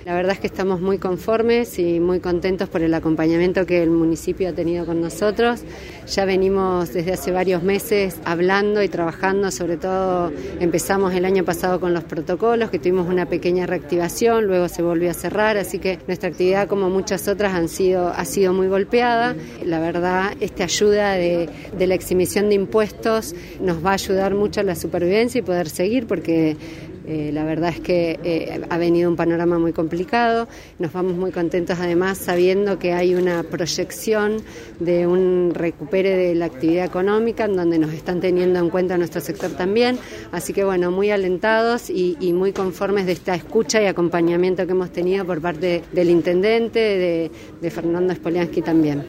La verdad es que estamos muy conformes y muy contentos por el acompañamiento que el municipio ha tenido con nosotros. Ya venimos desde hace varios meses hablando y trabajando, sobre todo empezamos el año pasado con los protocolos, que tuvimos una pequeña reactivación, luego se volvió a cerrar, así que nuestra actividad, como muchas otras, ha sido muy golpeada. La verdad, esta ayuda de la exhibición de impuestos nos va a ayudar mucho a la supervivencia y poder seguir, porque la verdad es que ha venido un panorama muy complicado. Nos vamos muy contentos además sabiendo que hay una proyección de un recupere de la actividad económica, en donde nos están teniendo en cuenta nuestro sector también. Así que bueno, muy alentados y muy conformes de esta escucha y acompañamiento que hemos tenido por parte del intendente, de Fernando Spoliansky también.